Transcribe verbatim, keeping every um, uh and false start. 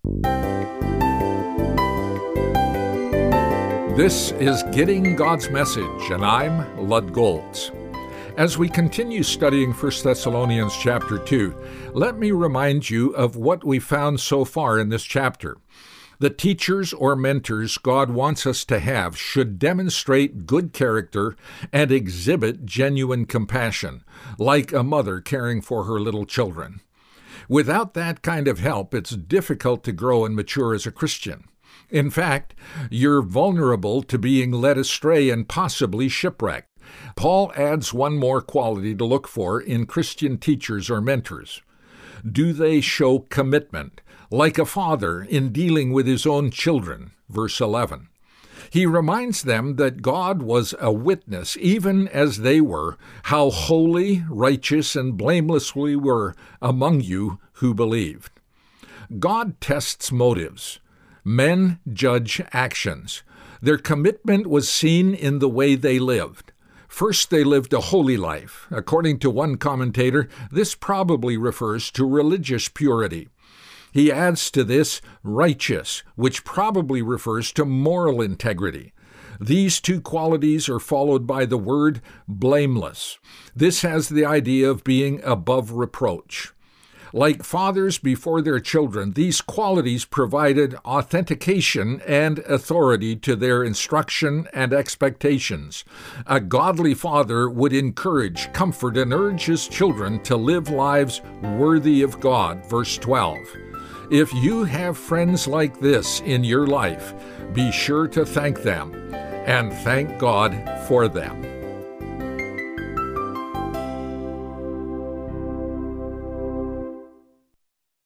This is Getting God's Message, and I'm Lud Goltz. As we continue studying First Thessalonians chapter two, let me remind you of what we found so far in this chapter. The teachers or mentors God wants us to have should demonstrate good character and exhibit genuine compassion, like a mother caring for her little children. Without that kind of help, it's difficult to grow and mature as a Christian. In fact, you're vulnerable to being led astray and possibly shipwrecked. Paul adds one more quality to look for in Christian teachers or mentors. Do they show commitment, like a father in dealing with his own children? Verse eleven. He reminds them that God was a witness, even as they were, how holy, righteous, and blameless we were among you who believed. God tests motives. Men judge actions. Their commitment was seen in the way they lived. First, they lived a holy life. According to one commentator, this probably refers to religious purity. He adds to this righteous, which probably refers to moral integrity. These two qualities are followed by the word blameless. This has the idea of being above reproach. Like fathers before their children, these qualities provided authentication and authority to their instruction and expectations. A godly father would encourage, comfort, and urge his children to live lives worthy of God. Verse twelve. If you have friends like this in your life, be sure to thank them and thank God for them.